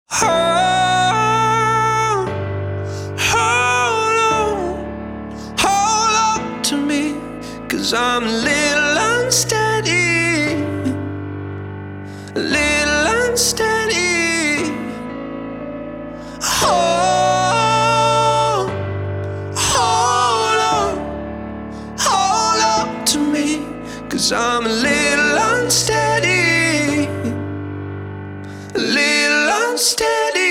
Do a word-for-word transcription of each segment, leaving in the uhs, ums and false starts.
Hold, hold on, hold on to me, 'cause I'm a little unsteady, a little unsteady. Hold, hold on, hold on to me, 'cause I'm a little unsteady, a little unsteady.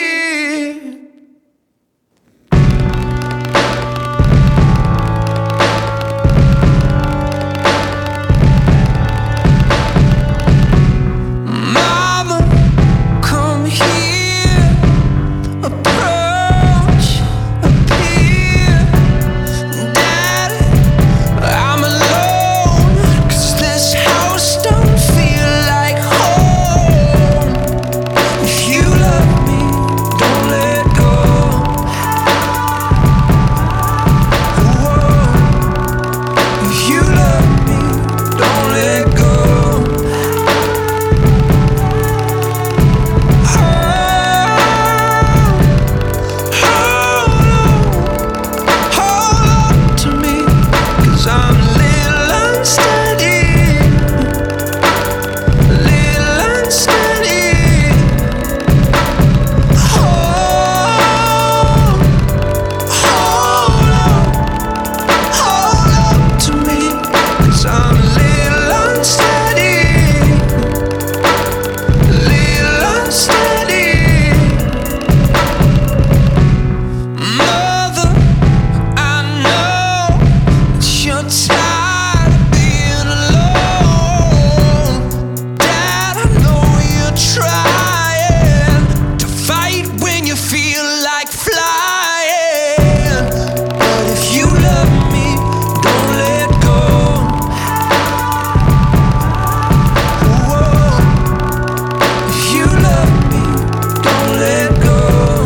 Mama, come here, approach, appear. Daddy, I'm alone, 'cause this house don't feel like home. If you love me, don't let go. Whoa. If you love me, don't let go. Hold, hold on to me, 'cause I'm a little unsteady, a little unsteady. Hold, hold on, hold on to me, 'cause I'm a little unsteady, a little unsteady. Mother, I know that you're tired of being alone. Dad, I know you're trying to fight when you feel like flying. But if you love me, don't let go. Whoa. If you love me, don't let go.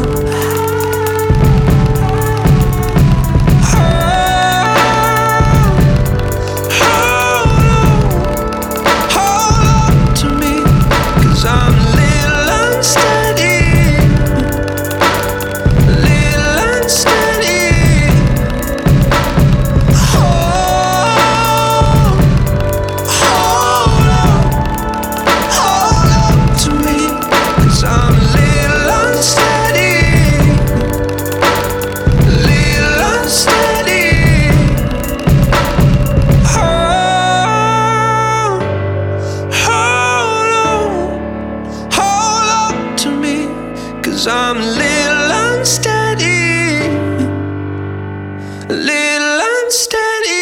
Hold, hold on to me, 'cause I'm a little unsteady, a little unsteady. Hold, hold on, hold on to me, 'cause I'm a little unsteady, a little unsteady. Hold, hold on, hold on to me, 'cause I'm a little unsteady, a little unsteady.